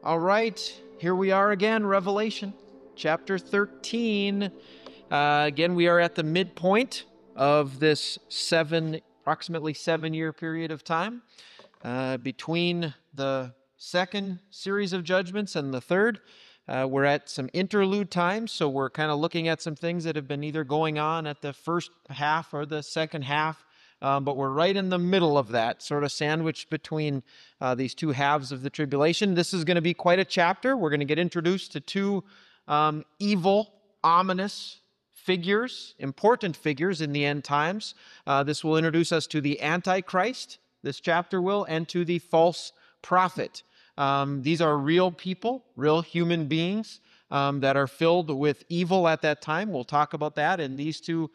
All right, here we are again, Revelation chapter 13. Again, we are at the midpoint of this approximately 7-year period of time between the second series of judgments and the third. We're at some interlude times, so we're kind of looking at some things that have been either going on at the first half or the second half. But we're right in the middle of that, sort of sandwiched between these two halves of the tribulation. This is going to be quite a chapter. We're going to get introduced to two evil, ominous figures, important figures in the end times. This will introduce us to the Antichrist, this chapter will, and to the false prophet. These are real people, real human beings that are filled with evil at that time. We'll talk about that, and these two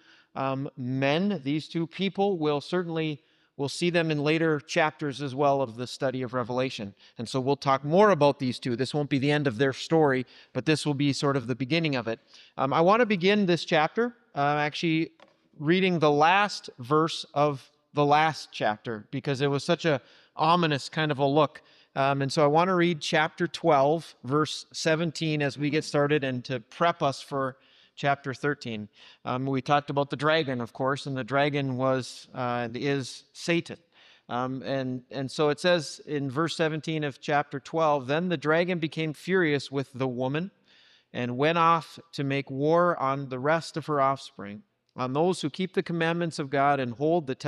these two people, we'll see them in later chapters as well of the study of Revelation. And so we'll talk more about these two. This won't be the end of their story, but this will be sort of the beginning of it. I want to begin this chapter actually reading the last verse of the last chapter because it was such a ominous kind of a look. And so I want to read chapter 12, verse 17 as we get started and to prep us for chapter 13. We talked about the dragon, of course, and the dragon is Satan. And so it says in verse 17 of chapter 12, "Then the dragon became furious with the woman and went off to make war on the rest of her offspring, on those who keep the commandments of God and hold to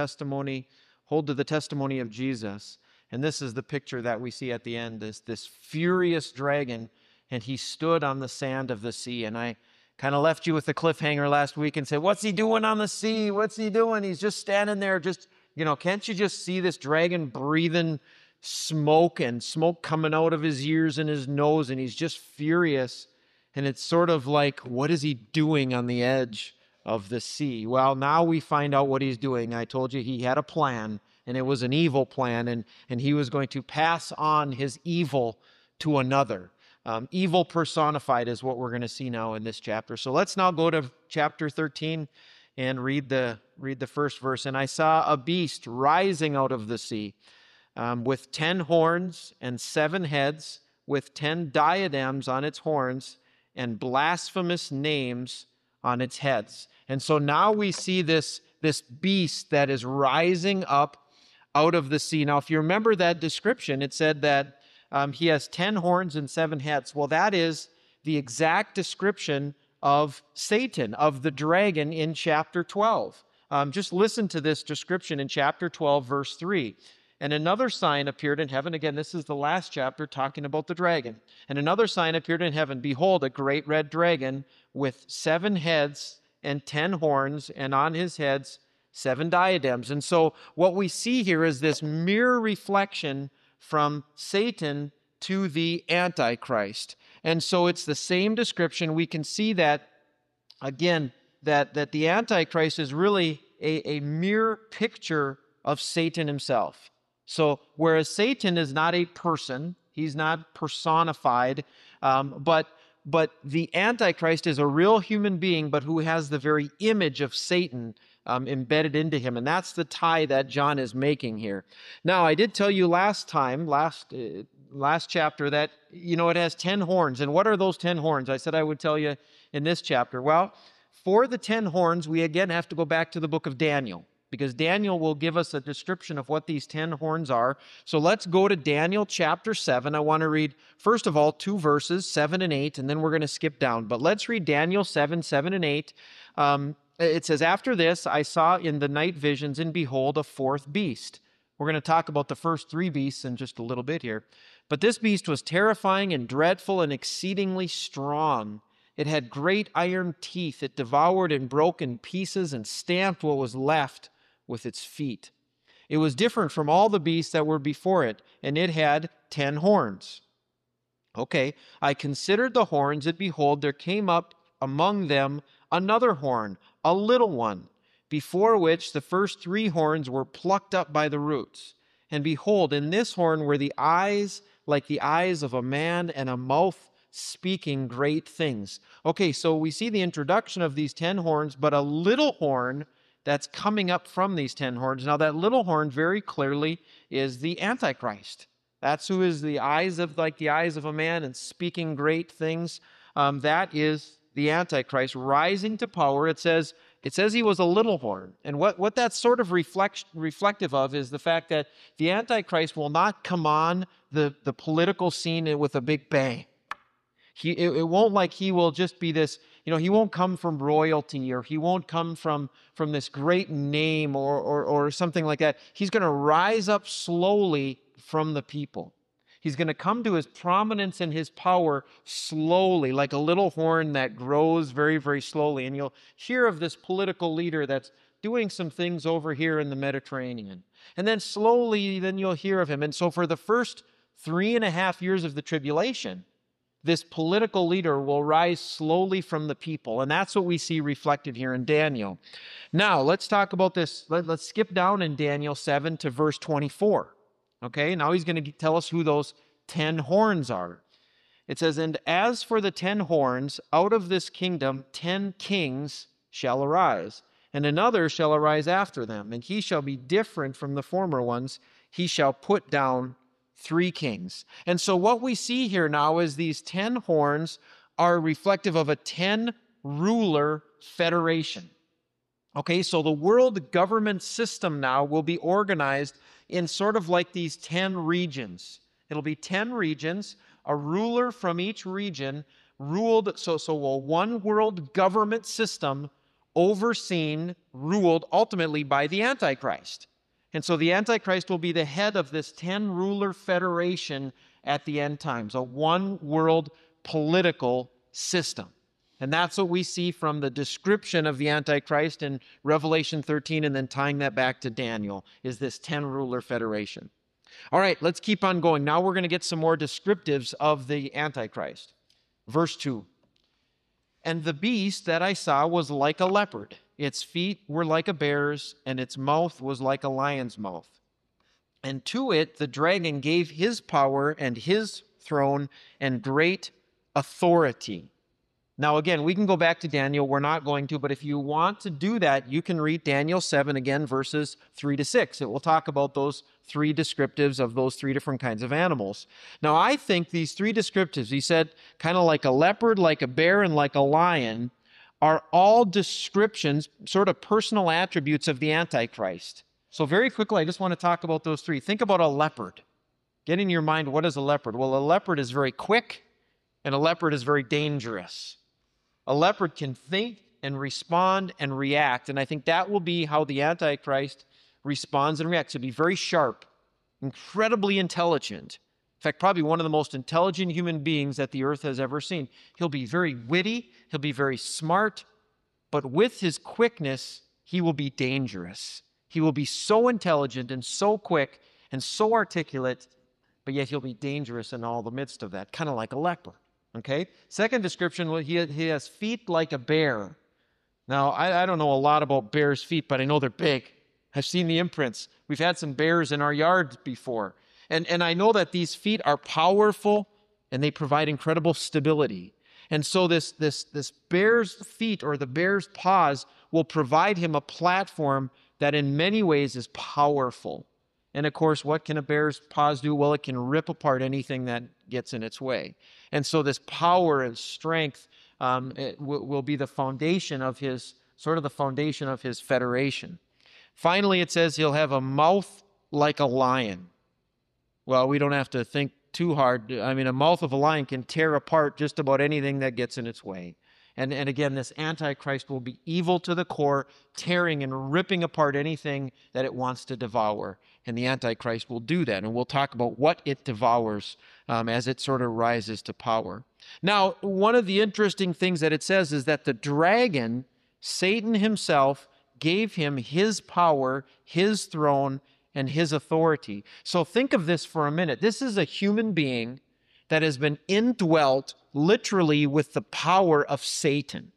the testimony of Jesus." And this is the picture that we see at the end, this furious dragon, and he stood on the sand of the sea. And I kind of left you with a cliffhanger last week and said, what's he doing on the sea? What's he doing? He's just standing there, can't you just see this dragon breathing smoke and smoke coming out of his ears and his nose, and he's just furious. And it's sort of like, what is he doing on the edge of the sea? Well, now we find out what he's doing. I told you he had a plan, and it was an evil plan, and he was going to pass on his evil to another. Evil personified is what we're going to see now in this chapter. So let's now go to chapter 13 and read the first verse. "And I saw a beast rising out of the sea with 10 horns and 7 heads, with 10 diadems on its horns and blasphemous names on its heads." And so now we see this beast that is rising up out of the sea. Now, if you remember that description, it said that he has 10 horns and 7 heads. Well, that is the exact description of Satan, of the dragon in chapter 12. Just listen to this description in chapter 12, verse 3. "And another sign appeared in heaven." Again, this is the last chapter talking about the dragon. "And another sign appeared in heaven. Behold, a great red dragon with 7 heads and 10 horns, and on his heads 7 diadems." And so what we see here is this mirror reflection from Satan to the Antichrist. And so it's the same description. We can see that, again, that the Antichrist is really a mirror picture of Satan himself. So whereas Satan is not a person, he's not personified, but the Antichrist is a real human being, but who has the very image of Satan embedded into him. And that's the tie that John is making here. Now, I did tell you last chapter that, it has 10 horns. And what are those 10 horns? I said I would tell you in this chapter. Well, for the 10 horns, we again have to go back to the book of Daniel, because Daniel will give us a description of what these 10 horns are. So let's go to Daniel chapter 7. I want to read, first of all, 2 verses, 7 and 8, and then we're going to skip down. But let's read Daniel 7, 7 and 8. It says, "After this, I saw in the night visions, and behold, a 4th beast." We're going to talk about the first 3 beasts in just a little bit here. "But this beast was terrifying and dreadful and exceedingly strong. It had great iron teeth. It devoured and broke in pieces and stamped what was left with its feet. It was different from all the beasts that were before it, and it had 10 horns. Okay, I considered the horns, and behold, there came up among them another horn, a little one, before which the first 3 horns were plucked up by the roots. And behold, in this horn were the eyes like the eyes of a man, and a mouth speaking great things." Okay, so we see the introduction of these 10 horns, but a little horn that's coming up from these 10 horns. Now, that little horn very clearly is the Antichrist. That's who is the eyes of like the eyes of a man and speaking great things. That is the Antichrist rising to power. It says he was a little horn. And what that's sort of reflective of is the fact that the Antichrist will not come on the political scene with a big bang. It won't like he will just be this, he won't come from royalty, or he won't come from this great name or something like that. He's going to rise up slowly from the people. He's going to come to his prominence and his power slowly, like a little horn that grows very, very slowly. And you'll hear of this political leader that's doing some things over here in the Mediterranean. And then slowly, then you'll hear of him. And so for the first 3.5 years of the tribulation, this political leader will rise slowly from the people. And that's what we see reflected here in Daniel. Now, let's talk about this. Let's skip down in Daniel 7 to verse 24. Okay, now he's going to tell us who those 10 horns are. It says, "And as for the 10 horns, out of this kingdom 10 kings shall arise, and another shall arise after them, and he shall be different from the former ones. He shall put down 3 kings." And so what we see here now is these 10 horns are reflective of a 10-ruler federation. Okay, so the world government system now will be organized in sort of like these 10 regions. It'll be 10 regions, a ruler from each region ruled, so a one world government system overseen, ruled ultimately by the Antichrist. And so the Antichrist will be the head of this 10-ruler federation at the end times, a one-world political system. And that's what we see from the description of the Antichrist in Revelation 13, and then tying that back to Daniel, is this 10-ruler federation. All right, let's keep on going. Now we're going to get some more descriptives of the Antichrist. Verse 2. "And the beast that I saw was like a leopard. Its feet were like a bear's, and its mouth was like a lion's mouth. And to it the dragon gave his power and his throne and great authority." Now again, we can go back to Daniel. We're not going to, but if you want to do that, you can read Daniel 7 again, verses 3 to 6. It will talk about those 3 descriptives of those 3 different kinds of animals. Now I think these 3 descriptives, he said kind of like a leopard, like a bear, and like a lion, are all descriptions, sort of personal attributes of the Antichrist. So very quickly, I just want to talk about those 3. Think about a leopard. Get in your mind, what is a leopard? Well, a leopard is very quick, and a leopard is very dangerous. A leopard can think and respond and react, and I think that will be how the Antichrist responds and reacts. He'll be very sharp, incredibly intelligent. In fact, probably one of the most intelligent human beings that the earth has ever seen. He'll be very witty, he'll be very smart, but with his quickness, he will be dangerous. He will be so intelligent and so quick and so articulate, but yet he'll be dangerous in all the midst of that, kind of like a leopard. Okay? Second description, well, he has feet like a bear. Now, I don't know a lot about bears' feet, but I know they're big. I've seen the imprints. We've had some bears in our yard before. And I know that these feet are powerful and they provide incredible stability. And so this bear's feet, or the bear's paws, will provide him a platform that in many ways is powerful. And of course, what can a bear's paws do? Well, it can rip apart anything that gets in its way. And so this power and strength will be the foundation of his, sort of the foundation of his federation. Finally, it says he'll have a mouth like a lion. Well, we don't have to think too hard. I mean, a mouth of a lion can tear apart just about anything that gets in its way. And again, this Antichrist will be evil to the core, tearing and ripping apart anything that it wants to devour. And the Antichrist will do that. And we'll talk about what it devours as it sort of rises to power. Now, one of the interesting things that it says is that the dragon, Satan himself, gave him his power, his throne, and his authority. So think of this for a minute. This is a human being that has been indwelt literally with the power of Satan.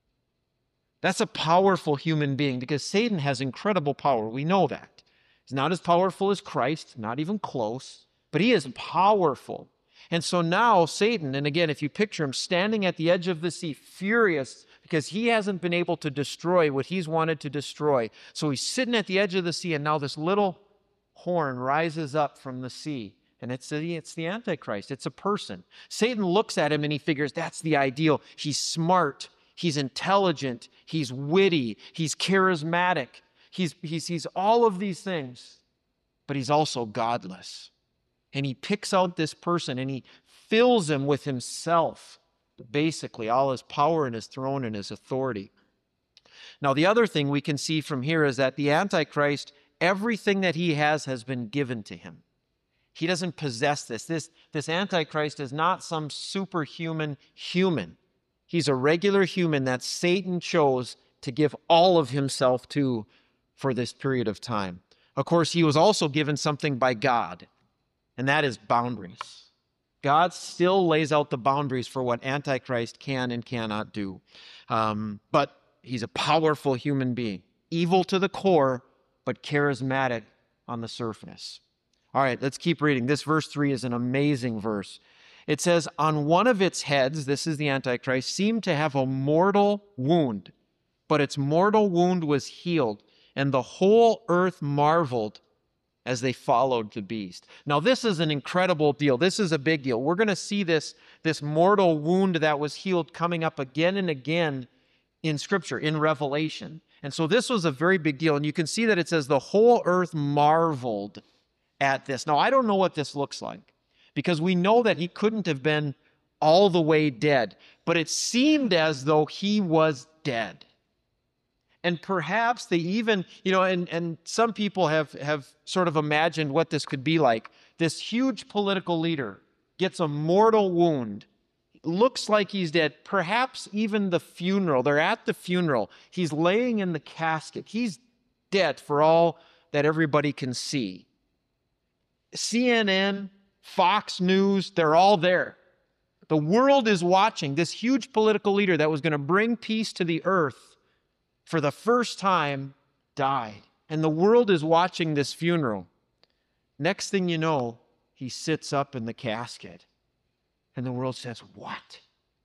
That's a powerful human being because Satan has incredible power. We know that. He's not as powerful as Christ, not even close, but he is powerful. And so now Satan, and again, if you picture him standing at the edge of the sea, furious because he hasn't been able to destroy what he's wanted to destroy. So he's sitting at the edge of the sea, and now this little horn rises up from the sea. And it's the Antichrist. It's a person. Satan looks at him and he figures that's the ideal. He's smart. He's intelligent. He's witty. He's charismatic. He's all of these things. But he's also godless. And he picks out this person and he fills him with himself. Basically, all his power and his throne and his authority. Now, the other thing we can see from here is that the Antichrist, everything that he has been given to him. He doesn't possess this. This Antichrist is not some superhuman human. He's a regular human that Satan chose to give all of himself to for this period of time. Of course, he was also given something by God, and that is boundaries. God still lays out the boundaries for what Antichrist can and cannot do. But he's a powerful human being, evil to the core, but charismatic on the surface. All right, let's keep reading. This verse 3 is an amazing verse. It says, on one of its heads, this is the Antichrist, seemed to have a mortal wound, but its mortal wound was healed, and the whole earth marveled as they followed the beast. Now, this is an incredible deal. This is a big deal. We're going to see this mortal wound that was healed coming up again and again in Scripture, in Revelation. And so this was a very big deal. And you can see that it says the whole earth marveled at this. Now, I don't know what this looks like because we know that he couldn't have been all the way dead, but it seemed as though he was dead. And perhaps they even, and some people have sort of imagined what this could be like. This huge political leader gets a mortal wound, looks like he's dead. Perhaps even the funeral, they're at the funeral. He's laying in the casket. He's dead for all that everybody can see. CNN, Fox News, they're all there. The world is watching this huge political leader that was going to bring peace to the earth for the first time died. And the world is watching this funeral. Next thing you know, he sits up in the casket. And the world says, what?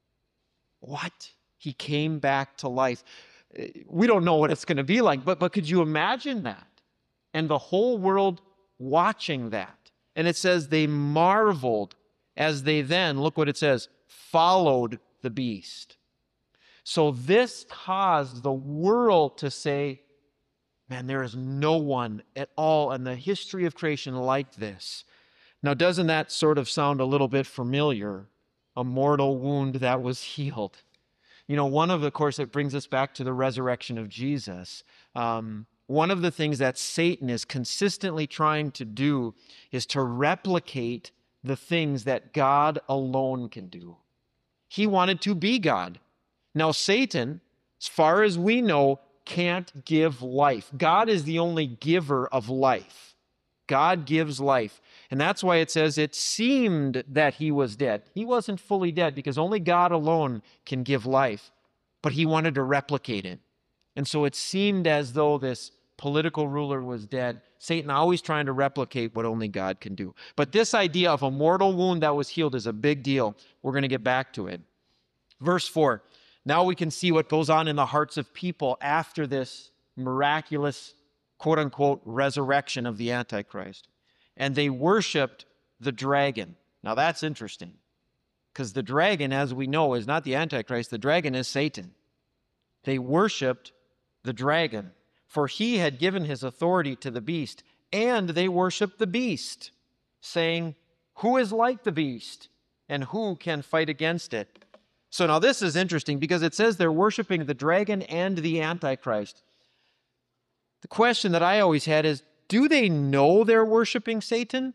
What? He came back to life. We don't know what it's going to be like, but could you imagine that? And the whole world watching that. And it says they marveled as they then, look what it says, followed the beast. So this caused the world to say, man, there is no one at all in the history of creation like this. Now, doesn't that sort of sound a little bit familiar? A mortal wound that was healed. Of course, it brings us back to the resurrection of Jesus. One of the things that Satan is consistently trying to do is to replicate the things that God alone can do. He wanted to be God. Now, Satan, as far as we know, can't give life. God is the only giver of life. God gives life. And that's why it says it seemed that he was dead. He wasn't fully dead because only God alone can give life. But he wanted to replicate it. And so it seemed as though this political ruler was dead. Satan always trying to replicate what only God can do. But this idea of a mortal wound that was healed is a big deal. We're going to get back to it. Verse 4. Now we can see what goes on in the hearts of people after this miraculous, quote-unquote, resurrection of the Antichrist. And they worshiped the dragon. Now that's interesting, because the dragon, as we know, is not the Antichrist. The dragon is Satan. They worshiped the dragon, for he had given his authority to the beast, and they worshiped the beast, saying, who is like the beast, and who can fight against it? So now this is interesting because it says they're worshiping the dragon and the Antichrist. The question that I always had is, do they know they're worshiping Satan?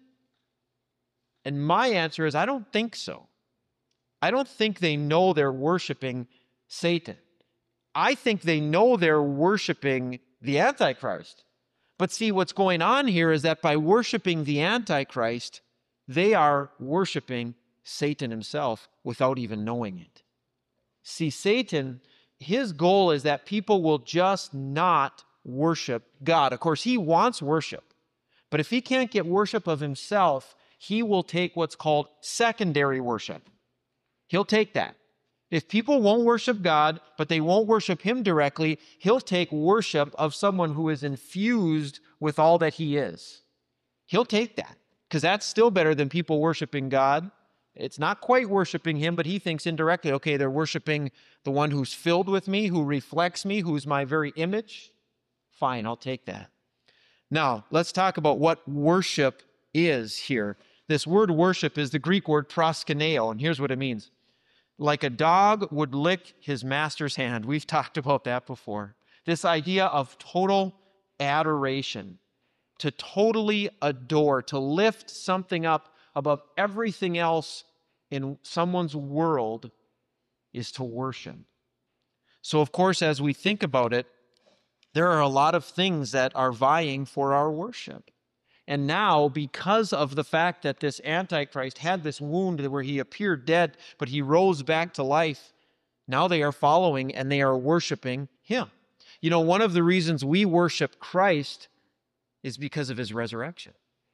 And my answer is, I don't think so. I don't think they know they're worshiping Satan. I think they know they're worshiping the Antichrist. But see, what's going on here is that by worshiping the Antichrist, they are worshiping Satan himself without even knowing it. See, Satan, his goal is that people will just not worship God. Of course, he wants worship. But if he can't get worship of himself, he will take what's called secondary worship. He'll take that. If people won't worship God, but they won't worship him directly, he'll take worship of someone who is infused with all that he is. He'll take that. because that's still better than people worshiping God. It's not quite worshiping him, but he thinks indirectly, okay, they're worshiping the one who's filled with me, who reflects me, who's my very image. Fine, I'll take that. Now, let's talk about what worship is here. This word worship is the Greek word proskuneo, and here's what it means. Like a dog would lick his master's hand. We've talked about that before. This idea of total adoration, to totally adore, to lift something up above everything else in someone's world is to worship. So, of course, as we think about it, there are a lot of things that are vying for our worship. And now, because of the fact that this Antichrist had this wound where he appeared dead, but he rose back to life, now they are following and they are worshiping him. You know, one of the reasons we worship Christ is because of his resurrection.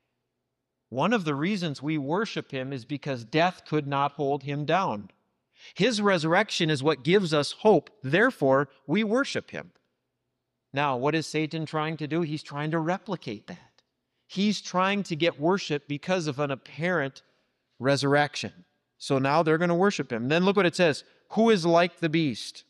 One of the reasons we worship him is because death could not hold him down. His resurrection is what gives us hope. Therefore, we worship him. Now, what is Satan trying to do? He's trying to replicate that. He's trying to get worship because of an apparent resurrection. So now they're going to worship him. Then look what it says. Who is like the beast?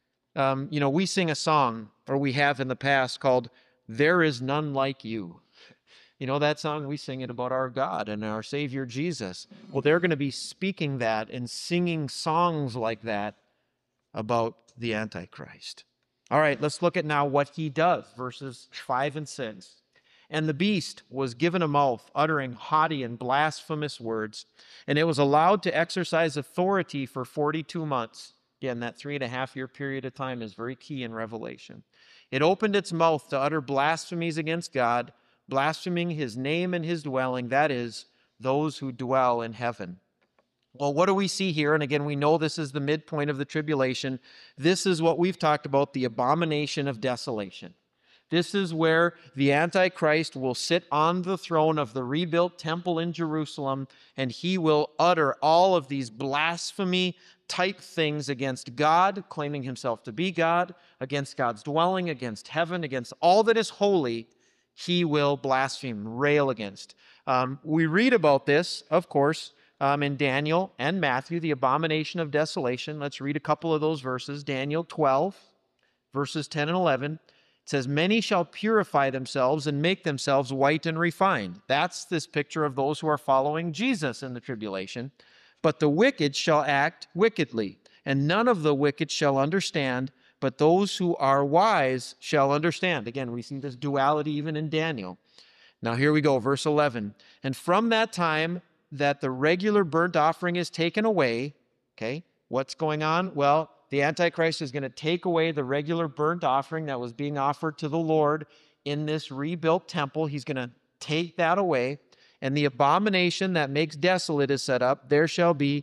We sing a song, or we have in the past, called There Is None Like You. You know that song? We sing it about our God and our Savior Jesus. Well, they're going to be speaking that and singing songs like that about the Antichrist. All right, let's look at now what he does, verses 5 and 6. And the beast was given a mouth, uttering haughty and blasphemous words, and it was allowed to exercise authority for 42 months. Again, that 3.5-year period of time is very key in Revelation. It opened its mouth to utter blasphemies against God, blaspheming his name and his dwelling, that is, those who dwell in heaven. Well, what do we see here? And again, we know this is the midpoint of the tribulation. This is what we've talked about, the abomination of desolation. This is where the Antichrist will sit on the throne of the rebuilt temple in Jerusalem, and he will utter all of these blasphemy type things against God, claiming himself to be God, against God's dwelling, against heaven, against all that is holy. He will blaspheme, rail against. We read about this, of course, in Daniel and Matthew, the abomination of desolation. Let's read a couple of those verses. Daniel 12, verses 10 and 11. It says, many shall purify themselves and make themselves white and refined. That's this picture of those who are following Jesus in the tribulation. But the wicked shall act wickedly, and none of the wicked shall understand, but those who are wise shall understand. Again, we see this duality even in Daniel. Now here we go, verse 11. And from that time that the regular burnt offering is taken away, okay, what's going on? Well, the Antichrist is going to take away the regular burnt offering that was being offered to the Lord in this rebuilt temple. He's going to take that away. And the abomination that makes desolate is set up. There shall be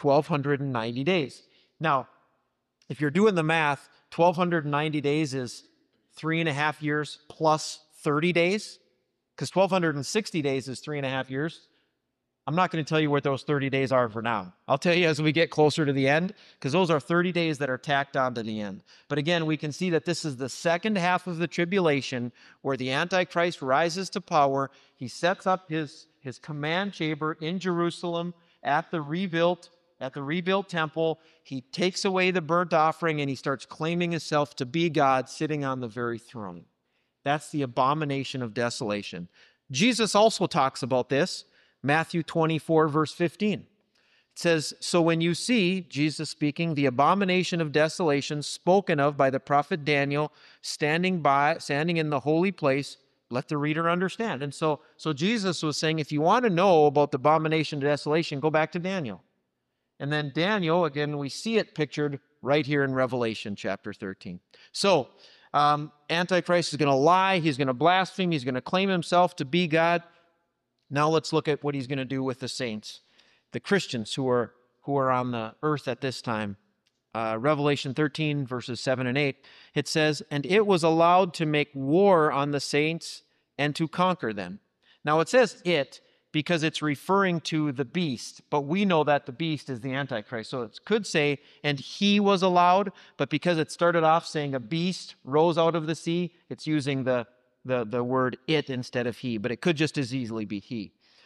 1,290 days. Now, if you're doing the math, 1,290 days is 3.5 years plus 30 days, because 1,260 days is 3.5 years. I'm not going to tell you what those 30 days are for now. I'll tell you as we get closer to the end, because those are 30 days that are tacked on to the end. But again, we can see that this is the second half of the tribulation where the Antichrist rises to power. He sets up his command chamber in Jerusalem at the rebuilt temple. He takes away the burnt offering and he starts claiming himself to be God, sitting on the very throne. That's the abomination of desolation. Jesus also talks about this. Matthew 24, verse 15. It says, so when you see, Jesus speaking, the abomination of desolation spoken of by the prophet Daniel standing in the holy place, let the reader understand. And so Jesus was saying, if you want to know about the abomination of desolation, go back to Daniel. And then Daniel, again, we see it pictured right here in Revelation chapter 13. So Antichrist is going to lie, he's going to blaspheme, he's going to claim himself to be God. Now let's look at what he's going to do with the saints, the Christians who are on the earth at this time. Revelation 13, verses 7 and 8, it says, and it was allowed to make war on the saints and to conquer them. Now it says it because it's referring to the beast, but we know that the beast is the Antichrist. So it could say, and he was allowed, but because it started off saying a beast rose out of the sea, it's using the word it instead of he, but it could just as easily be he.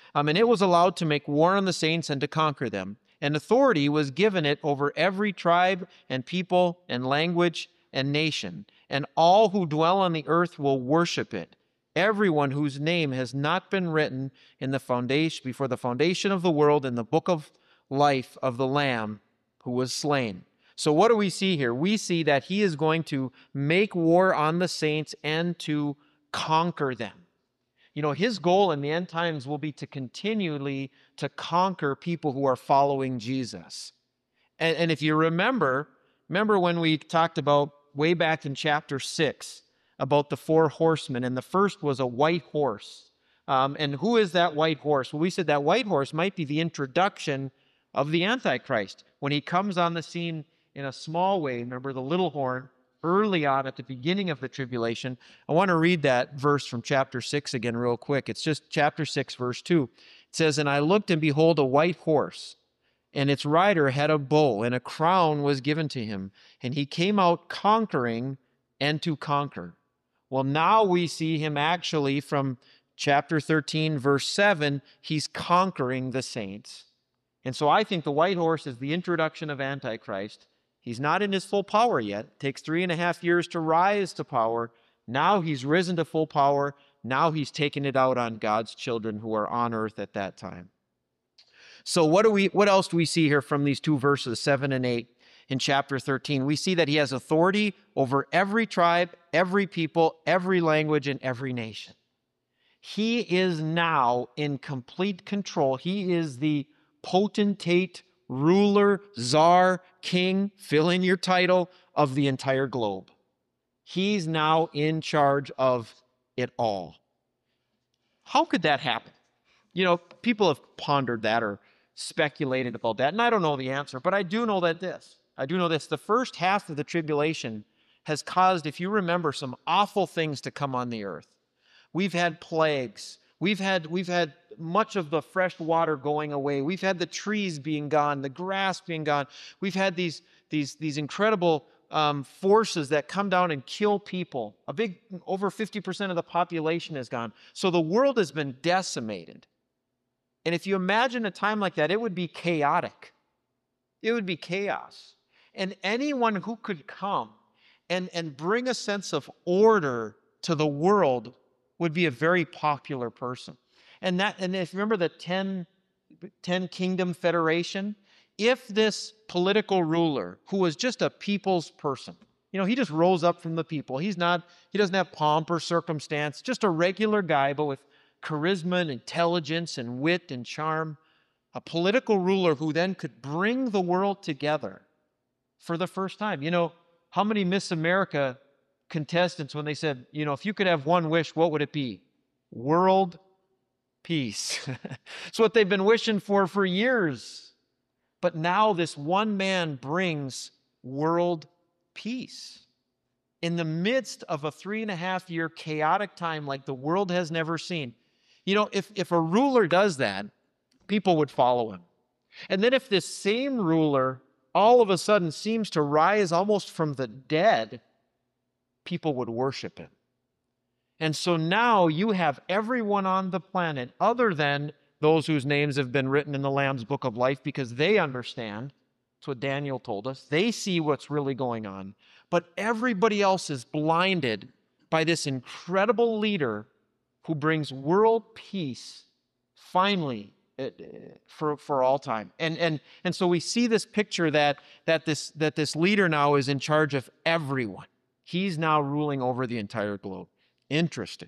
And it was allowed to make war on the saints and to conquer them. And authority was given it over every tribe and people and language and nation. And all who dwell on the earth will worship it. Everyone whose name has not been written in the foundation before the foundation of the world in the book of life of the Lamb who was slain. So what do we see here? We see that he is going to make war on the saints and to conquer them. You know, his goal in the end times will be to continually to conquer people who are following Jesus. And if you remember when we talked about way back in chapter 6 about the 4 horsemen, and the first was a white horse. And who is that white horse? Well, we said that white horse might be the introduction of the Antichrist. When he comes on the scene in a small way, remember the little horn, early on at the beginning of the tribulation. I want to read that verse from chapter 6 again real quick. It's just chapter 6, verse 2. It says, "And I looked, and behold, a white horse, and its rider had a bow, and a crown was given to him. And he came out conquering and to conquer." Well, now we see him actually from chapter 13, verse 7, he's conquering the saints. And so I think the white horse is the introduction of Antichrist. He's not in his full power yet. It takes 3.5 years to rise to power. Now he's risen to full power. Now he's taken it out on God's children who are on earth at that time. So what else do we see here from these 2 verses, 7 and 8 in chapter 13? We see that he has authority over every tribe, every people, every language, and every nation. He is now in complete control. He is the potentate, ruler, czar, king, fill in your title, of the entire globe. He's now in charge of it all. How could that happen? You know, people have pondered that or speculated about that, and I don't know the answer, but I do know this. The first half of the tribulation has caused, if you remember, some awful things to come on the earth. We've had plagues. We've had much of the fresh water going away. We've had the trees being gone, the grass being gone. We've had these incredible forces that come down and kill people. Over 50% of the population is gone. So the world has been decimated. And if you imagine a time like that, it would be chaotic. It would be chaos. And anyone who could come and bring a sense of order to the world would be a very popular person. And if you remember the 10 Kingdom Federation, if this political ruler, who was just a people's person, you know, he just rose up from the people. He doesn't have pomp or circumstance, just a regular guy, but with charisma and intelligence and wit and charm, a political ruler who then could bring the world together for the first time. You know, how many Miss America contestants, when they said, you know, if you could have one wish, what would it be? World peace. It's what they've been wishing for years. But now this one man brings world peace. In the midst of a 3.5-year chaotic time like the world has never seen. You know, if a ruler does that, people would follow him. And then if this same ruler all of a sudden seems to rise almost from the dead, people would worship him. And so now you have everyone on the planet, other than those whose names have been written in the Lamb's Book of Life, because they understand. That's what Daniel told us. They see what's really going on. But everybody else is blinded by this incredible leader who brings world peace finally for all time. And so we see this picture that this leader now is in charge of everyone. He's now ruling over the entire globe. Interesting.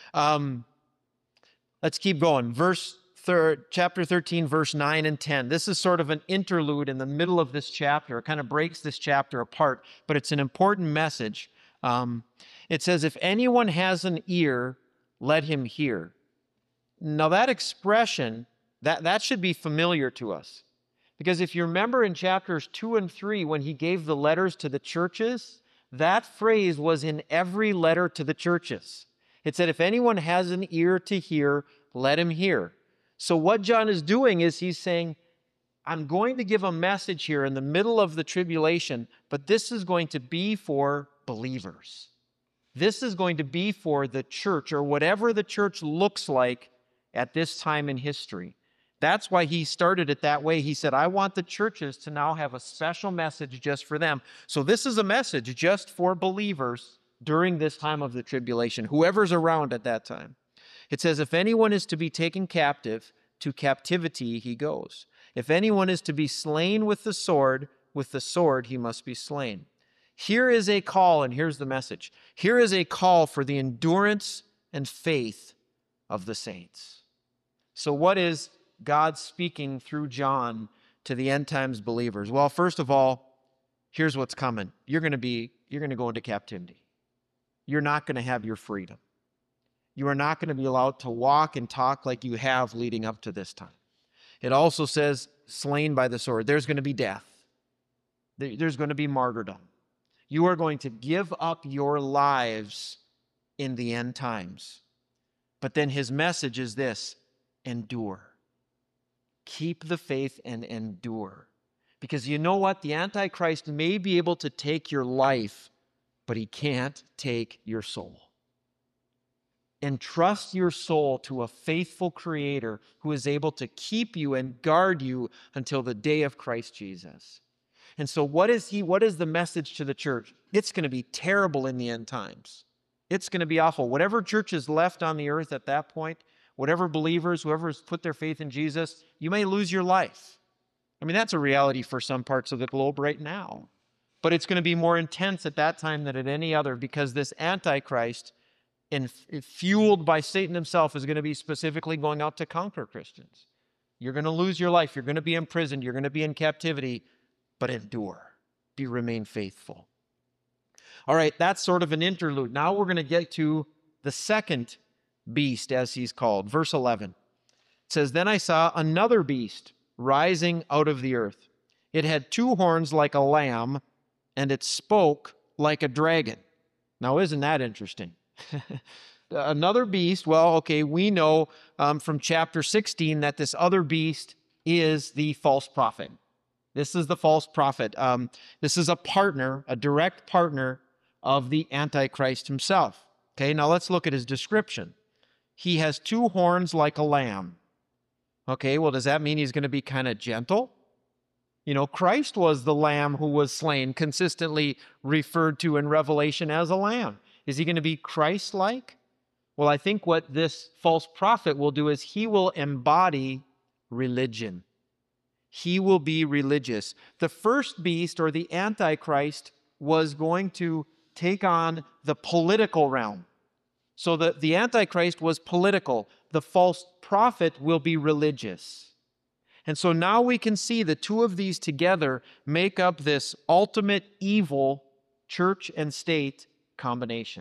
Let's keep going. Chapter 13, verse 9 and 10. This is sort of an interlude in the middle of this chapter. It kind of breaks this chapter apart, but it's an important message. It says, "If anyone has an ear, let him hear." Now that expression, that should be familiar to us. Because if you remember in chapters 2 and 3, when he gave the letters to the churches, that phrase was in every letter to the churches. It said, if anyone has an ear to hear, let him hear. So what John is doing is he's saying, I'm going to give a message here in the middle of the tribulation, but this is going to be for believers. This is going to be for the church, or whatever the church looks like at this time in history. That's why he started it that way. He said, I want the churches to now have a special message just for them. So this is a message just for believers during this time of the tribulation, whoever's around at that time. It says, if anyone is to be taken captive, to captivity he goes. If anyone is to be slain with the sword he must be slain. Here is a call, and here's the message. Here is a call for the endurance and faith of the saints. So what is God speaking through John to the end times believers? Well, first of all, here's what's coming. You're going to go into captivity. You're not going to have your freedom. You are not going to be allowed to walk and talk like you have leading up to this time. It also says, slain by the sword. There's going to be death. There's going to be martyrdom. You are going to give up your lives in the end times. But then his message is this: endure. Keep the faith and endure. Because you know what? The Antichrist may be able to take your life, but he can't take your soul. Entrust your soul to a faithful Creator who is able to keep you and guard you until the day of Christ Jesus. And so what is the message to the church? It's going to be terrible in the end times. It's going to be awful. Whatever church is left on the earth at that point, whatever believers, whoever has put their faith in Jesus, you may lose your life. I mean, that's a reality for some parts of the globe right now. But it's going to be more intense at that time than at any other, because this Antichrist, and fueled by Satan himself, is going to be specifically going out to conquer Christians. You're going to lose your life. You're going to be imprisoned. You're going to be in captivity, but endure. Remain faithful. All right, that's sort of an interlude. Now we're going to get to the second beast, as he's called. Verse 11. It says, then I saw another beast rising out of the earth. It had 2 horns like a lamb, and it spoke like a dragon. Now, isn't that interesting? Another beast. Well, okay, we know from chapter 16 that this other beast is the false prophet. This is the false prophet. This is a partner, a direct partner of the Antichrist himself. Okay, now let's look at his description. He has 2 horns like a lamb. Okay, well, does that mean he's going to be kind of gentle? You know, Christ was the lamb who was slain, consistently referred to in Revelation as a lamb. Is he going to be Christ-like? Well, I think what this false prophet will do is he will embody religion. He will be religious. The first beast, or the Antichrist, was going to take on the political realm. So the Antichrist was political. The false prophet will be religious. And so now we can see the two of these together make up this ultimate evil church and state combination.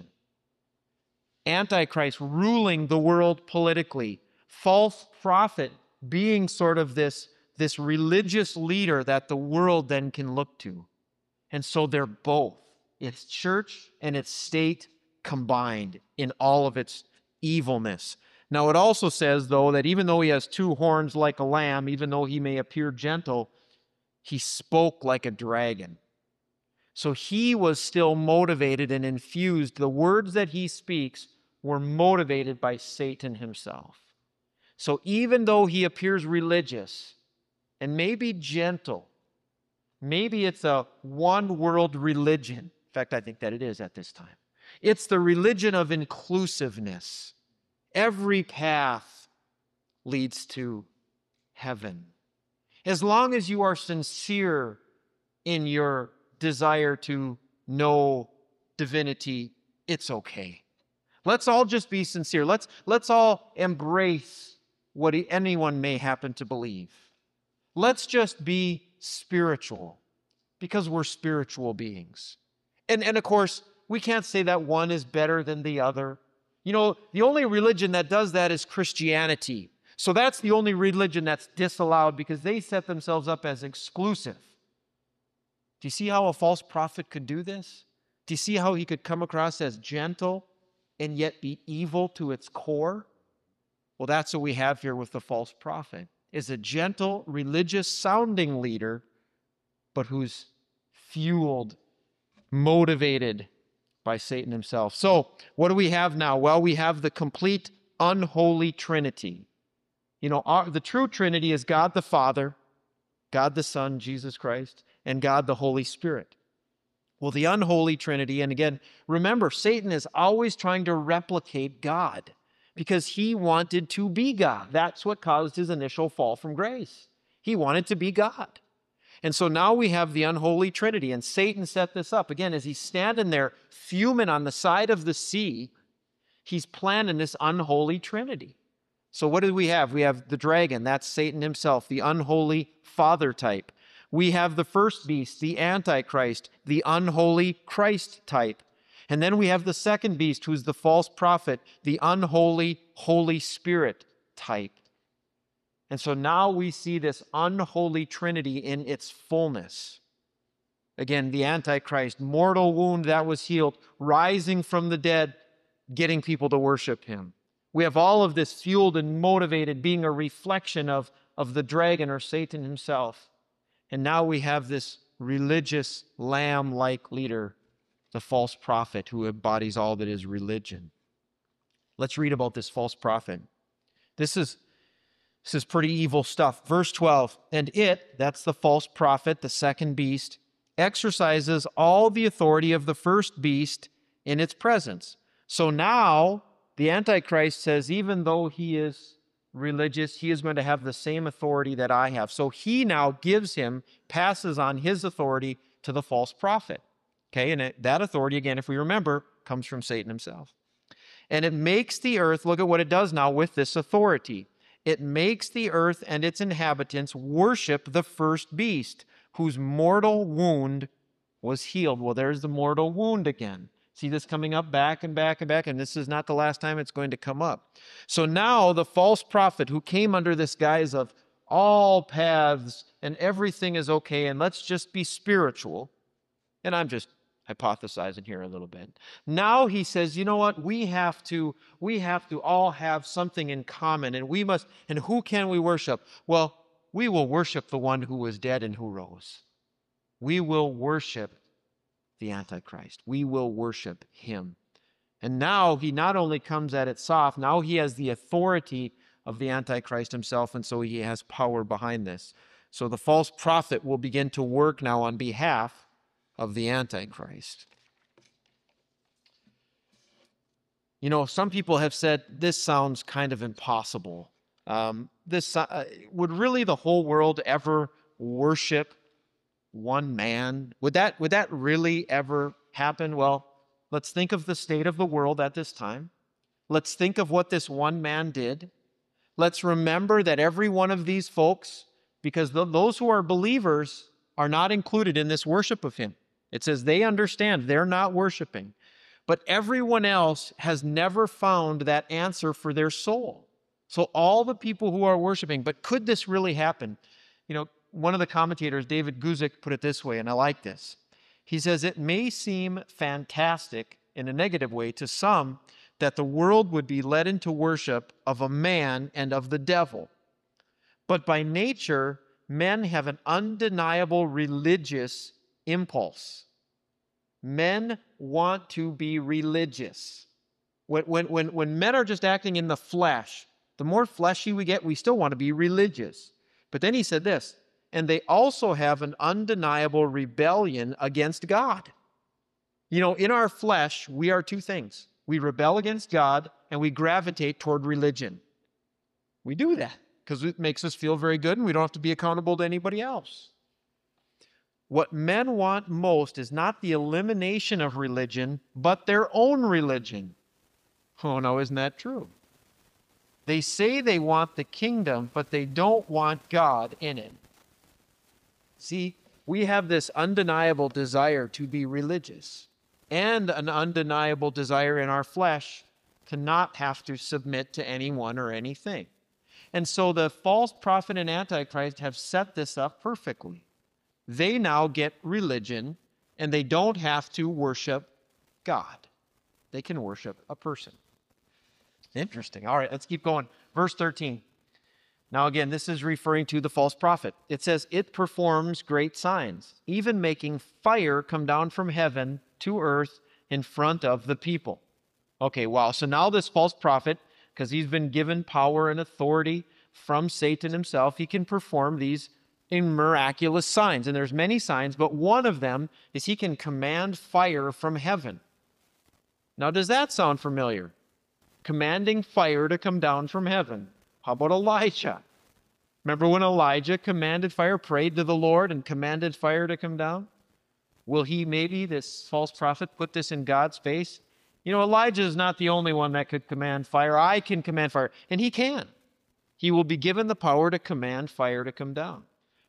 Antichrist ruling the world politically. False prophet being sort of this religious leader that the world then can look to. And so they're both. It's church and it's state combined in all of its evilness. Now it also says, though, that even though he has 2 horns like a lamb, even though he may appear gentle, he spoke like a dragon. So he was still motivated and infused. The words that he speaks were motivated by Satan himself. So even though he appears religious and maybe gentle, maybe it's a one-world religion. In fact, I think that it is at this time. It's the religion of inclusiveness. Every path leads to heaven. As long as you are sincere in your desire to know divinity, it's okay. Let's all just be sincere. Let's all embrace what anyone may happen to believe. Let's just be spiritual, because we're spiritual beings. And of course, we can't say that one is better than the other. You know, the only religion that does that is Christianity. So that's the only religion that's disallowed, because they set themselves up as exclusive. Do you see how a false prophet could do this? Do you see how he could come across as gentle and yet be evil to its core? Well, that's what we have here with the false prophet, is a gentle, religious sounding leader, but who's fueled, motivated by Satan himself. So what do we have now? Well, we have the complete unholy Trinity. The true Trinity is God the Father, God the Son, Jesus Christ, and God the Holy Spirit. Well, the unholy Trinity, and again, remember, Satan is always trying to replicate God because he wanted to be God. That's what caused his initial fall from grace. He wanted to be God. And so now we have the unholy Trinity, and Satan set this up. Again, as he's standing there fuming on the side of the sea, he's planning this unholy Trinity. So what do we have? We have the dragon, that's Satan himself, the unholy father type. We have the first beast, the Antichrist, the unholy Christ type. And then we have the second beast, who's the false prophet, the unholy Holy Spirit type. And so now we see this unholy Trinity in its fullness. Again, the Antichrist, mortal wound that was healed, rising from the dead, getting people to worship him. We have all of this fueled and motivated, being a reflection of the dragon or Satan himself. And now we have this religious lamb-like leader, the false prophet who embodies all that is religion. Let's read about this false prophet. This is pretty evil stuff. Verse 12, and it, that's the false prophet, the second beast, exercises all the authority of the first beast in its presence. So now the Antichrist says, even though he is religious, he is going to have the same authority that I have. So he now passes on his authority to the false prophet. Okay, and that authority, again, if we remember, comes from Satan himself. And it makes the earth, look at what it does now with this authority. It makes the earth and its inhabitants worship the first beast, whose mortal wound was healed. Well, there's the mortal wound again. See this coming up back and back and back, and this is not the last time it's going to come up. So now the false prophet who came under this guise of all paths and everything is okay and let's just be spiritual, and I'm just hypothesizing here a little bit. Now he says, you know what? We have to all have something in common, and who can we worship? Well, we will worship the one who was dead and who rose. We will worship the Antichrist. We will worship him. And now he not only comes at it soft, now he has the authority of the Antichrist himself, and so he has power behind this. So the false prophet will begin to work now on behalf of the Antichrist. Some people have said this sounds kind of impossible. Would really the whole world ever worship one man? Would that really ever happen? Well, let's think of the state of the world at this time. Let's think of what this one man did. Let's remember that every one of these folks, because those who are believers are not included in this worship of him. It says they understand they're not worshiping. But everyone else has never found that answer for their soul. So all the people who are worshiping, but could this really happen? One of the commentators, David Guzik, put it this way, and I like this. He says, it may seem fantastic in a negative way to some that the world would be led into worship of a man and of the devil. But by nature, men have an undeniable religious impulse. Men want to be religious. When men are just acting in the flesh, the more fleshy we get, we still want to be religious. But then he said this, and they also have an undeniable rebellion against God. In our flesh, we are two things. We rebel against God and we gravitate toward religion. We do that because it makes us feel very good and we don't have to be accountable to anybody else. What men want most is not the elimination of religion, but their own religion. Oh, no, isn't that true? They say they want the kingdom, but they don't want God in it. See, we have this undeniable desire to be religious and an undeniable desire in our flesh to not have to submit to anyone or anything. And so the false prophet and Antichrist have set this up perfectly. They now get religion, and they don't have to worship God. They can worship a person. Interesting. All right, let's keep going. Verse 13. Now again, this is referring to the false prophet. It says, it performs great signs, even making fire come down from heaven to earth in front of the people. Okay, wow. So now this false prophet, because he's been given power and authority from Satan himself, he can perform these miraculous signs. And there's many signs, but one of them is he can command fire from heaven. Now, does that sound familiar? Commanding fire to come down from heaven. How about Elijah? Remember when Elijah commanded fire, prayed to the Lord and commanded fire to come down? Will he maybe, this false prophet, put this in God's face? You know, Elijah is not the only one that could command fire. I can command fire. And he can. He will be given the power to command fire to come down.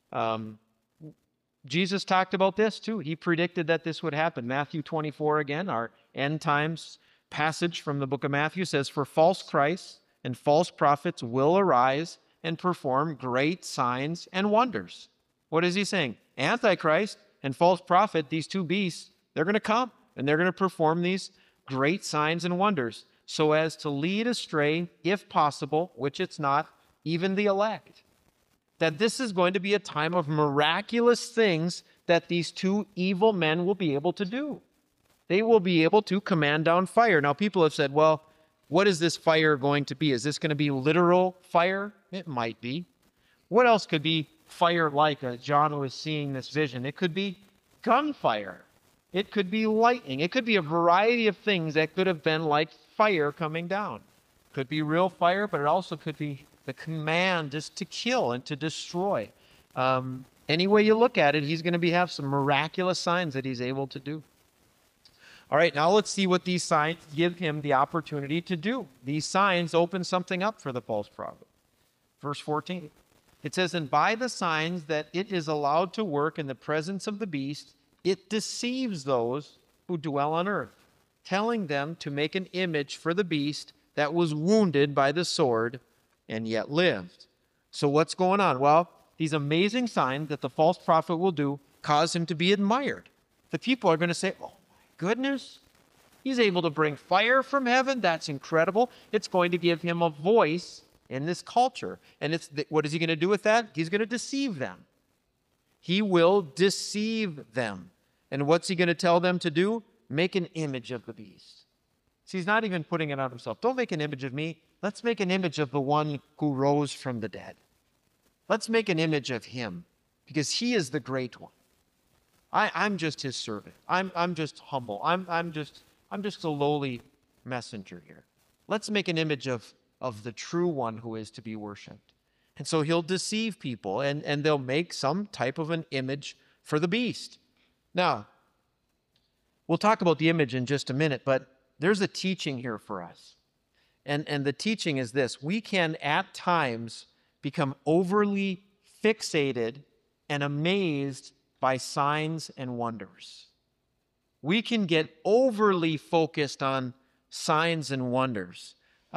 Jesus talked about this too. He predicted that this would happen. Matthew 24 again, our end times passage from the book of Matthew says, "For false Christs and false prophets will arise and perform great signs and wonders." What is he saying? Antichrist and false prophet, these two beasts, they're going to come and they're going to perform these great signs and wonders so as to lead astray, if possible, which it's not, even the elect. That this is going to be a time of miraculous things that these two evil men will be able to do. They will be able to command down fire. Now, people have said, well, what is this fire going to be? Is this going to be literal fire? It might be. What else could be fire like? John was seeing this vision. It could be gunfire. It could be lightning. It could be a variety of things that could have been like fire coming down. It could be real fire, but it also could be the command just to kill and to destroy. Any way you look at it, he's going to have some miraculous signs that he's able to do. All right, now let's see what these signs give him the opportunity to do. These signs open something up for the false prophet. Verse 14, it says, "And by the signs that it is allowed to work in the presence of the beast, it deceives those who dwell on earth, telling them to make an image for the beast that was wounded by the sword and yet lived." So what's going on? Well, these amazing signs that the false prophet will do cause him to be admired. The people are going to say, "Oh, goodness, he's able to bring fire from heaven. That's incredible." It's going to give him a voice in this culture. And what is he going to do with that? He's going to deceive them. He will deceive them. And what's he going to tell them to do? Make an image of the beast. See, he's not even putting it on himself. Don't make an image of me. Let's make an image of the one who rose from the dead. Let's make an image of him because he is the great one. I'm just his servant. I'm just humble. I'm just a lowly messenger here. Let's make an image of the true one who is to be worshipped. And so he'll deceive people and they'll make some type of an image for the beast. Now, we'll talk about the image in just a minute, but there's a teaching here for us. And the teaching is this: we can at times become overly fixated and amazed by signs and wonders. We can get overly focused on signs and wonders.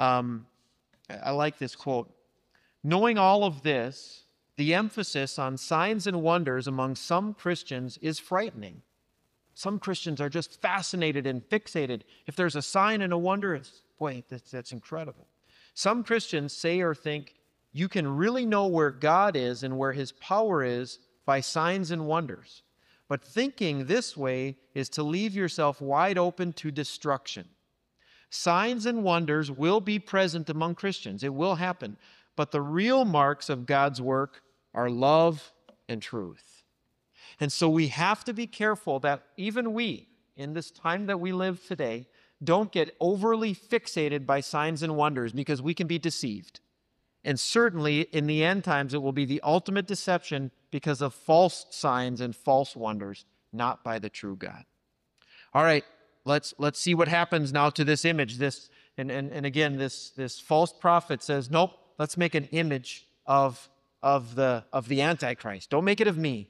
I like this quote. "Knowing all of this, the emphasis on signs and wonders among some Christians is frightening." Some Christians are just fascinated and fixated. If there's a sign and a wonder, that's incredible. Some Christians say or think you can really know where God is and where his power is by signs and wonders. But thinking this way is to leave yourself wide open to destruction. Signs and wonders will be present among Christians. It will happen. But the real marks of God's work are love and truth. And so we have to be careful that even we, in this time that we live today, don't get overly fixated by signs and wonders because we can be deceived. And certainly in the end times, it will be the ultimate deception because of false signs and false wonders, not by the true God. All right, let's see what happens now to this image. And again, this false prophet says, nope, let's make an image of the Antichrist. Don't make it of me.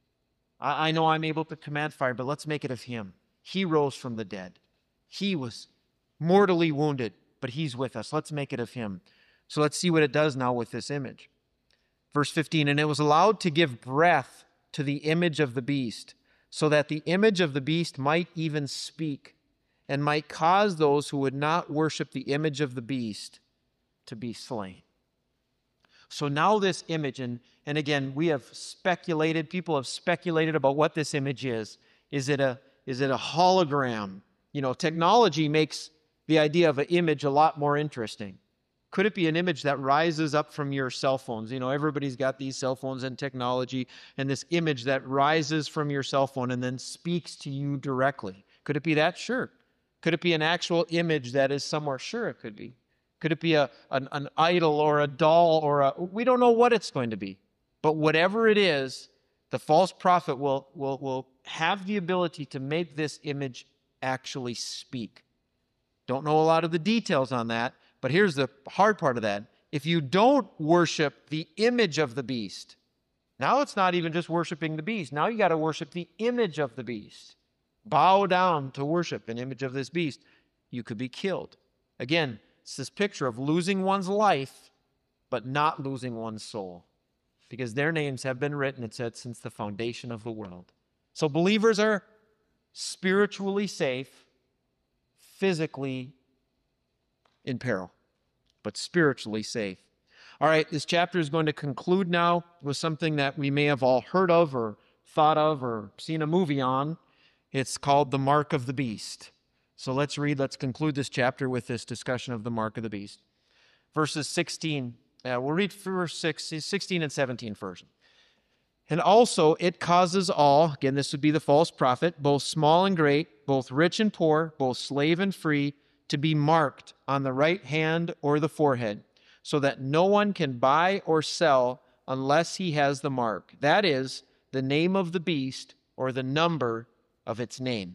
I know I'm able to command fire, but let's make it of him. He rose from the dead. He was mortally wounded, but he's with us. Let's make it of him. So let's see what it does now with this image. Verse 15, "And it was allowed to give breath to the image of the beast, so that the image of the beast might even speak, and might cause those who would not worship the image of the beast to be slain." So now this image, and again, we have speculated, people have speculated about what this image is. Is it a hologram? You know, technology makes the idea of an image a lot more interesting. Could it be an image that rises up from your cell phones? You know, everybody's got these cell phones and technology, and this image that rises from your cell phone and then speaks to you directly. Could it be that? Sure. Could it be an actual image that is somewhere? Sure, it could be. Could it be an idol or a doll we don't know what it's going to be. But whatever it is, the false prophet will have the ability to make this image actually speak. Don't know a lot of the details on that, but here's the hard part of that. If you don't worship the image of the beast, now it's not even just worshiping the beast. Now you got to worship the image of the beast. Bow down to worship an image of this beast. You could be killed. Again, it's this picture of losing one's life, but not losing one's soul. Because their names have been written, it said, since the foundation of the world. So believers are spiritually safe, physically in peril, but spiritually safe. All right, this chapter is going to conclude now with something that we may have all heard of or thought of or seen a movie on. It's called The Mark of the Beast. So let's conclude this chapter with this discussion of the mark of the beast. Verses 16, we'll read verse 16 and 17 first. And also it causes all, again, this would be the false prophet, both small and great, both rich and poor, both slave and free, to be marked on the right hand or the forehead, so that no one can buy or sell unless he has the mark. That is, the name of the beast or the number of its name.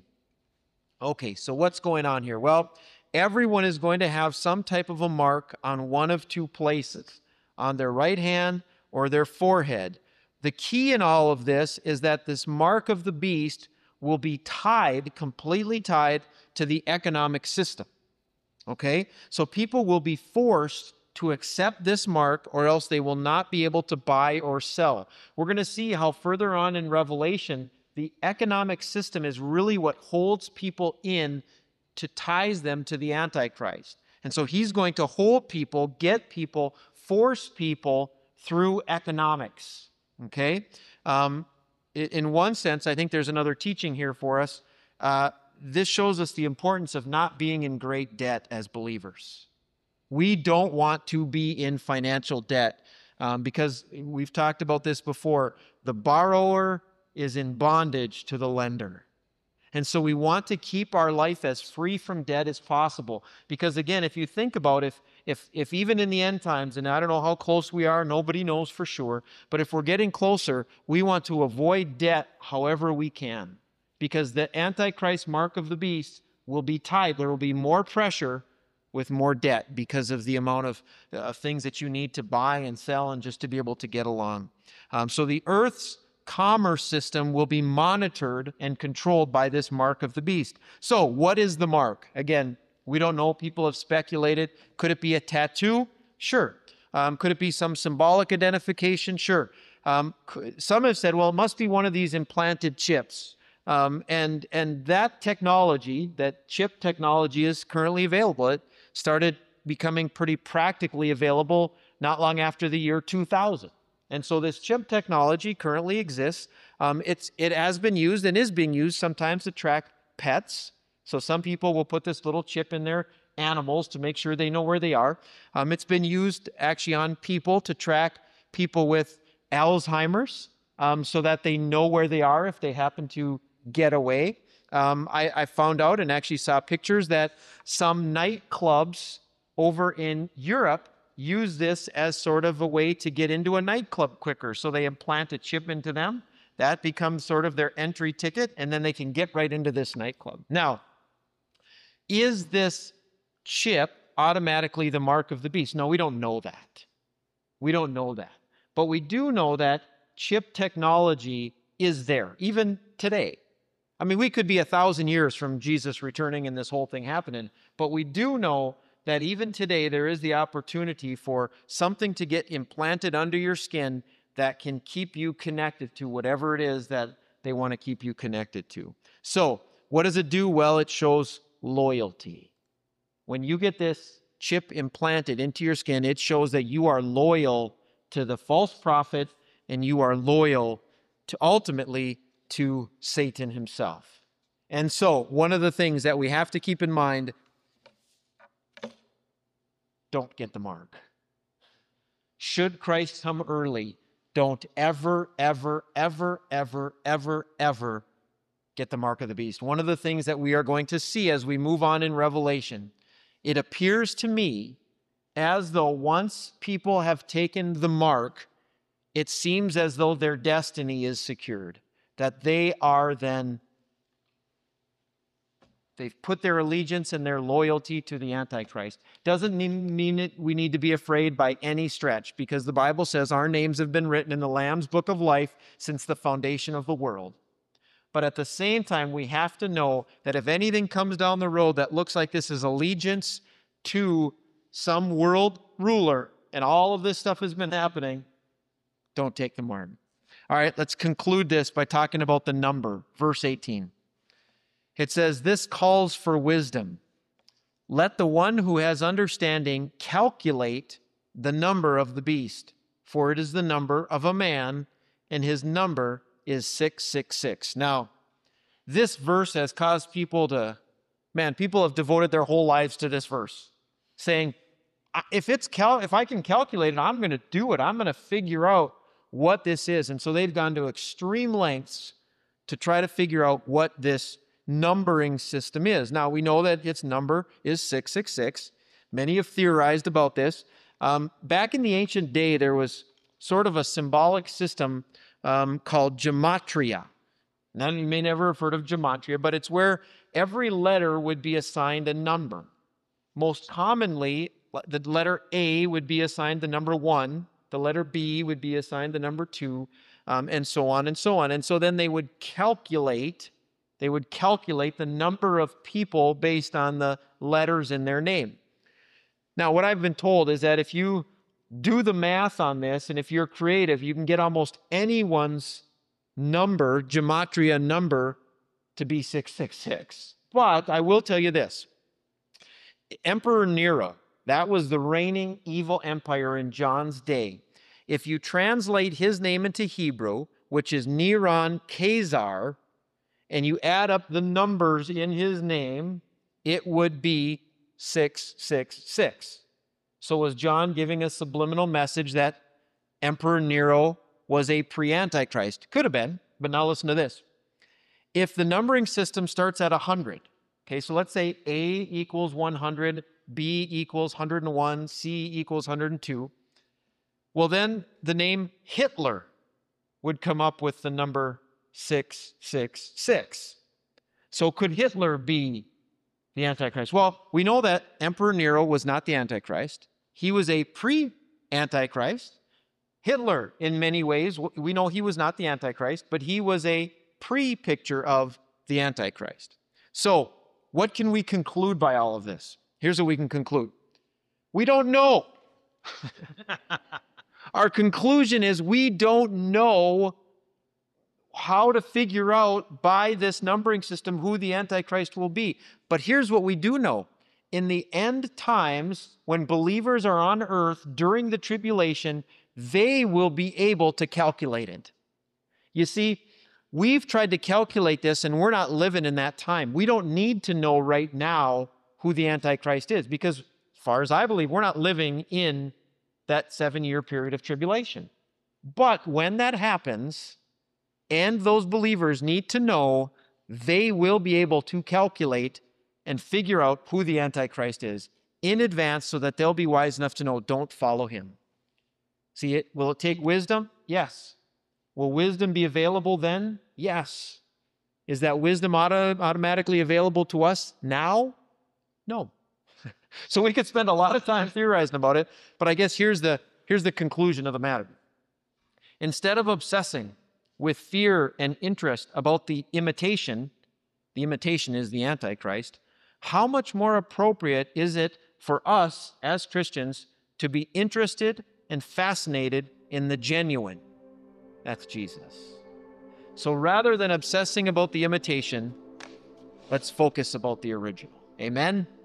Okay, so what's going on here? Well, everyone is going to have some type of a mark on one of two places, on their right hand or their forehead. The key in all of this is that this mark of the beast will be completely tied to the economic system. Okay? So people will be forced to accept this mark, or else they will not be able to buy or sell. We're going to see how further on in Revelation, the economic system is really what holds people in, to ties them to the Antichrist. And so he's going to hold people, get people, force people through economics. Okay? In one sense, I think there's another teaching here for us. This shows us the importance of not being in great debt as believers. We don't want to be in financial debt because we've talked about this before. The borrower is in bondage to the lender. And so we want to keep our life as free from debt as possible. Because again, if you think about if even in the end times, and I don't know how close we are, nobody knows for sure, but if we're getting closer, we want to avoid debt however we can. Because the Antichrist mark of the beast will be tied. There will be more pressure with more debt because of the amount of things that you need to buy and sell and just to be able to get along. So the earth's commerce system will be monitored and controlled by this mark of the beast. So what is the mark? Again, we don't know. People have speculated. Could it be a tattoo? Sure. Could it be some symbolic identification? Sure. Some have said, well, it must be one of these implanted chips. And that technology, that chip technology, is currently available. It started becoming pretty practically available not long after the year 2000. And so this chip technology currently exists. It has been used and is being used sometimes to track pets. So some people will put this little chip in their animals to make sure they know where they are. It's been used actually on people to track people with Alzheimer's so that they know where they are if they happen to get away. I found out and actually saw pictures that some nightclubs over in Europe use this as sort of a way to get into a nightclub quicker. So they implant a chip into them. That becomes sort of their entry ticket, and then they can get right into this nightclub. Now, is this chip automatically the mark of the beast? No, we don't know that. We don't know that. But we do know that chip technology is there, even today. I mean, we could be 1,000 years from Jesus returning and this whole thing happening, but we do know that even today there is the opportunity for something to get implanted under your skin that can keep you connected to whatever it is that they want to keep you connected to. So, what does it do? Well, it shows loyalty. When you get this chip implanted into your skin, it shows that you are loyal to the false prophet and you are loyal to ultimately to Satan himself. And so, one of the things that we have to keep in mind, don't get the mark. Should Christ come early, don't ever, ever, ever, ever, ever, ever get the mark of the beast. One of the things that we are going to see as we move on in Revelation, it appears to me as though once people have taken the mark, it seems as though their destiny is secured, that they are then, they've put their allegiance and their loyalty to the Antichrist. Doesn't mean we need to be afraid by any stretch, because the Bible says our names have been written in the Lamb's book of life since the foundation of the world. But at the same time, we have to know that if anything comes down the road that looks like this is allegiance to some world ruler, and all of this stuff has been happening, don't take the mark. All right, let's conclude this by talking about the number. Verse 18. It says, this calls for wisdom. Let the one who has understanding calculate the number of the beast, for it is the number of a man, and his number is 666. Now, this verse has caused people to, people have devoted their whole lives to this verse, saying, if I can calculate it, I'm going to do it. I'm going to figure out what this is. And so they've gone to extreme lengths to try to figure out what this numbering system is. Now, we know that its number is 666. Many have theorized about this. Back in the ancient day, there was sort of a symbolic system called gematria. Now, you may never have heard of gematria, but it's where every letter would be assigned a number. Most commonly, the letter A would be assigned the number 1, the letter B would be assigned the number 2, and so on and so on. And so then they would calculate the number of people based on the letters in their name. Now, what I've been told is that if you do the math on this, and if you're creative, you can get almost anyone's number, gematria number, to be 666. But I will tell you this. Emperor Nero, that was the reigning evil empire in John's day. If you translate his name into Hebrew, which is Neron Caesar, and you add up the numbers in his name, it would be 666. So was John giving a subliminal message that Emperor Nero was a pre-Antichrist? Could have been, but now listen to this. If the numbering system starts at 100, okay, so let's say A equals 100, B equals 101, C equals 102, well then the name Hitler would come up with the number 666. So could Hitler be the Antichrist? Well, we know that Emperor Nero was not the Antichrist. He was a pre-Antichrist. Hitler, in many ways, we know he was not the Antichrist, but he was a pre-picture of the Antichrist. So, what can we conclude by all of this? Here's what we can conclude. We don't know. Our conclusion is we don't know how to figure out by this numbering system who the Antichrist will be. But here's what we do know. In the end times, when believers are on earth during the tribulation, they will be able to calculate it. You see, we've tried to calculate this, and we're not living in that time. We don't need to know right now who the Antichrist is, because as far as I believe, we're not living in that 7-year period of tribulation. But when that happens, and those believers need to know, they will be able to calculate and figure out who the Antichrist is in advance so that they'll be wise enough to know, don't follow him. See, will it take wisdom? Yes. Will wisdom be available then? Yes. Is that wisdom automatically available to us now? No. So we could spend a lot of time theorizing about it, but I guess here's the conclusion of the matter. Instead of obsessing with fear and interest about the imitation is the Antichrist, how much more appropriate is it for us as Christians to be interested and fascinated in the genuine? That's Jesus. So rather than obsessing about the imitation, let's focus about the original. Amen?